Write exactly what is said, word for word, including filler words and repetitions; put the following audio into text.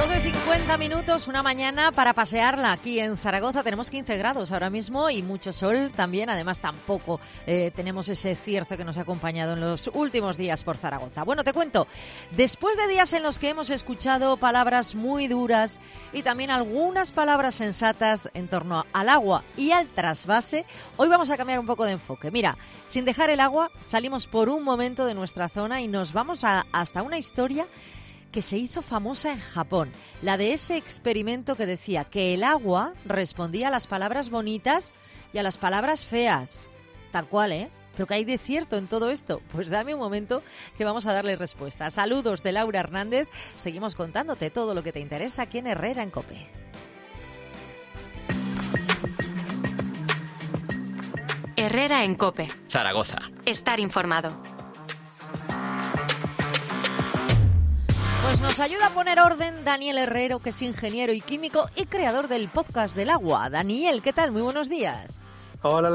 doce cincuenta minutos, una mañana para pasearla aquí en Zaragoza. Tenemos quince grados ahora mismo y mucho sol también. Además, tampoco eh, tenemos ese cierzo que nos ha acompañado en los últimos días por Zaragoza. Bueno, te cuento, después de días en los que hemos escuchado palabras muy duras y también algunas palabras sensatas en torno al agua y al trasvase, hoy vamos a cambiar un poco de enfoque. Mira, sin dejar el agua, salimos por un momento de nuestra zona y nos vamos a, hasta una historia que se hizo famosa en Japón, la de ese experimento que decía que el agua respondía a las palabras bonitas y a las palabras feas. Tal cual, ¿eh? ¿Pero qué hay de cierto en todo esto? Pues dame un momento que vamos a darle respuesta. Saludos de Laura Hernández. Seguimos contándote todo lo que te interesa aquí en Herrera en COPE. Herrera en COPE. Zaragoza. Estar informado. Pues nos ayuda a poner orden Daniel Herrero, que es ingeniero y químico y creador del podcast del agua. Daniel, ¿qué tal? Muy buenos días. Hola.